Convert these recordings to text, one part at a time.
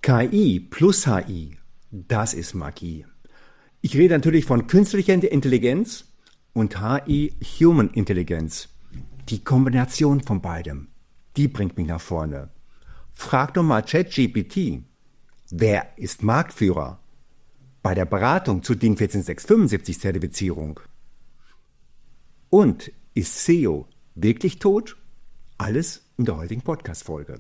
KI plus HI, das ist Magie. Ich rede natürlich von künstlicher Intelligenz und HI, Human Intelligence. Die Kombination von beidem, die bringt mich nach vorne. Frag doch mal ChatGPT, wer ist Marktführer bei der Beratung zur DIN 14675 Zertifizierung? Und ist SEO wirklich tot? Alles in der heutigen Podcast-Folge.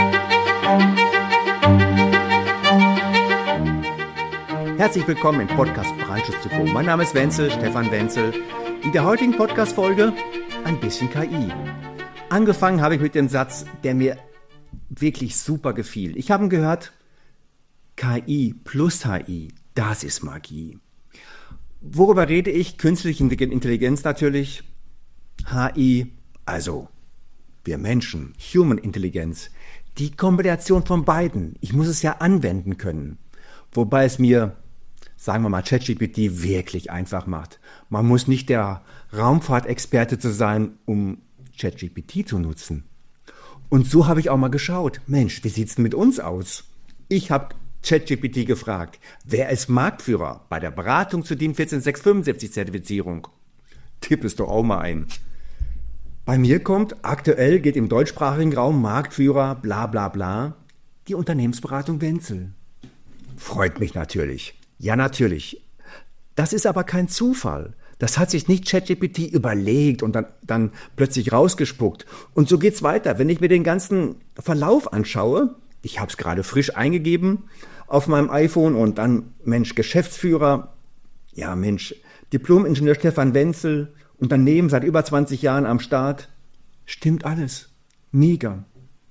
Herzlich willkommen im Podcast Breitschuss to go. Mein Name ist Wenzel, Stefan Wenzel. In der heutigen Podcast-Folge ein bisschen KI. Angefangen habe ich mit dem Satz, der mir wirklich super gefiel. Ich habe gehört, KI plus HI, das ist Magie. Worüber rede ich? Künstliche Intelligenz natürlich. HI, also wir Menschen, Human Intelligence. Die Kombination von beiden. Ich muss es ja anwenden können. Wobei es mir, sagen wir mal, ChatGPT wirklich einfach macht. Man muss nicht der Raumfahrtexperte zu sein, um ChatGPT zu nutzen. Und so habe ich auch mal geschaut. Mensch, wie sieht's denn mit uns aus? Ich habe ChatGPT gefragt, wer ist Marktführer bei der Beratung zur DIN 14675 Zertifizierung? Tipp es doch auch mal ein. Bei mir kommt, aktuell geht im deutschsprachigen Raum Marktführer, bla bla bla, die Unternehmensberatung Wenzel. Freut mich natürlich. Ja, natürlich. Das ist aber kein Zufall. Das hat sich nicht ChatGPT überlegt und dann plötzlich rausgespuckt. Und so geht's weiter. Wenn ich mir den ganzen Verlauf anschaue, ich habe es gerade frisch eingegeben auf meinem iPhone und dann, Mensch, Geschäftsführer, ja Mensch, Diplom-Ingenieur Stefan Wenzel, Unternehmen seit über 20 Jahren am Start. Stimmt alles. Mega.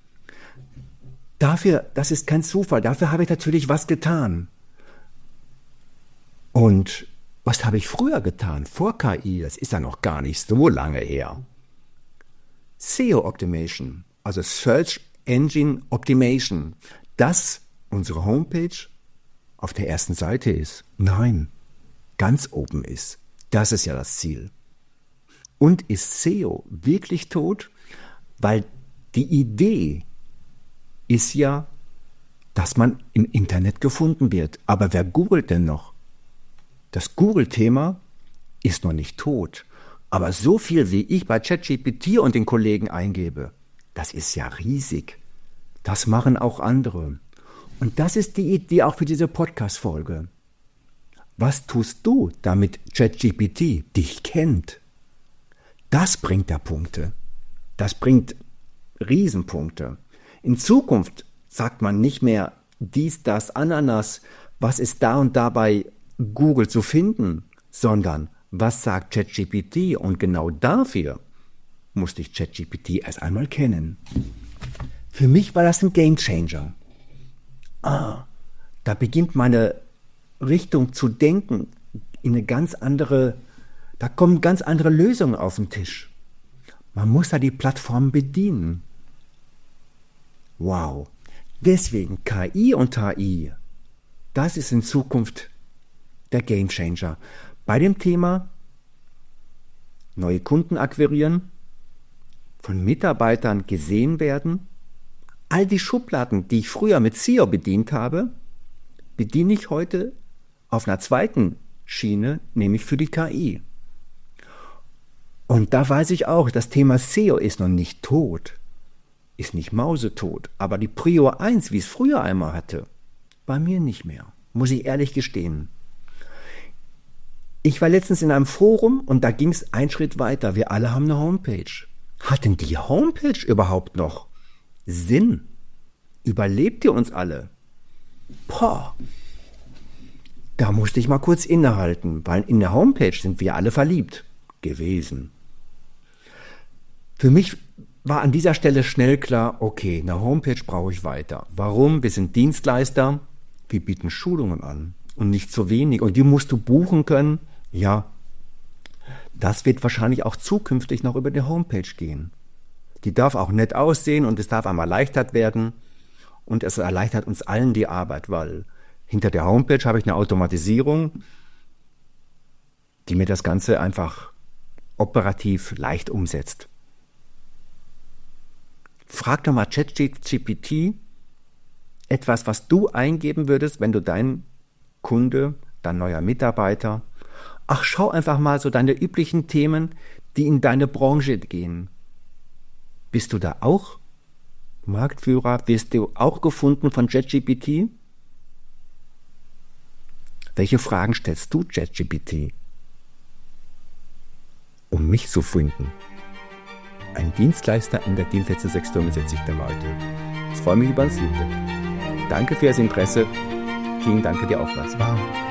Das ist kein Zufall. Dafür habe ich natürlich was getan. Und was habe ich früher getan? Vor KI, das ist ja noch gar nicht so lange her. SEO Optimation, also Search Engine Optimation, dass unsere Homepage auf der ersten Seite ist. Nein, ganz oben ist. Das ist ja das Ziel. Und ist SEO wirklich tot? Weil die Idee ist ja, dass man im Internet gefunden wird. Aber wer googelt denn noch? Das Google-Thema ist noch nicht tot. Aber so viel, wie ich bei ChatGPT und den Kollegen eingebe, das ist ja riesig. Das machen auch andere. Und das ist die Idee auch für diese Podcast-Folge. Was tust du, damit ChatGPT dich kennt? Das bringt da Punkte. Das bringt Riesenpunkte. In Zukunft sagt man nicht mehr dies, das, Ananas, was ist da und da bei Google zu finden, sondern was sagt ChatGPT? Und genau dafür musste ich ChatGPT erst einmal kennen. Für mich war das ein Gamechanger. Da beginnt meine Richtung zu denken in eine ganz andere, da kommen ganz andere Lösungen auf den Tisch. Man muss da die Plattform bedienen. Wow. Deswegen KI und HI, das ist in Zukunft der Gamechanger. Bei dem Thema neue Kunden akquirieren, von Mitarbeitern gesehen werden. All die Schubladen, die ich früher mit SEO bedient habe, bediene ich heute auf einer zweiten Schiene, nämlich für die KI. Und da weiß ich auch, das Thema SEO ist noch nicht tot, ist nicht mausetot, aber die Prio 1, wie es früher einmal hatte, bei mir nicht mehr, muss ich ehrlich gestehen. Ich war letztens in einem Forum und da ging es einen Schritt weiter. Wir alle haben eine Homepage. Hat denn die Homepage überhaupt noch Sinn? Überlebt ihr uns alle? Da musste ich mal kurz innehalten, weil in der Homepage sind wir alle verliebt gewesen. Für mich war an dieser Stelle schnell klar, okay, eine Homepage brauche ich weiter. Warum? Wir sind Dienstleister, wir bieten Schulungen an und nicht so wenig. Und die musst du buchen können. Ja, das wird wahrscheinlich auch zukünftig noch über die Homepage gehen. Die darf auch nett aussehen und es darf einmal erleichtert werden. Und es erleichtert uns allen die Arbeit, weil hinter der Homepage habe ich eine Automatisierung, die mir das Ganze einfach operativ leicht umsetzt. Frag doch mal ChatGPT, etwas, was du eingeben würdest, wenn du dein Kunde, dein neuer Mitarbeiter, ach, schau einfach mal so deine üblichen Themen, die in deine Branche gehen. Bist du da auch Marktführer? Wirst du auch gefunden von ChatGPT? Welche Fragen stellst du ChatGPT, um mich zu finden? Ein Dienstleister in der Dienstleistersektor setzt sich dem heute. Ich freue mich über das Feedback. Danke für das Interesse. Vielen Dank für die Aufmerksamkeit.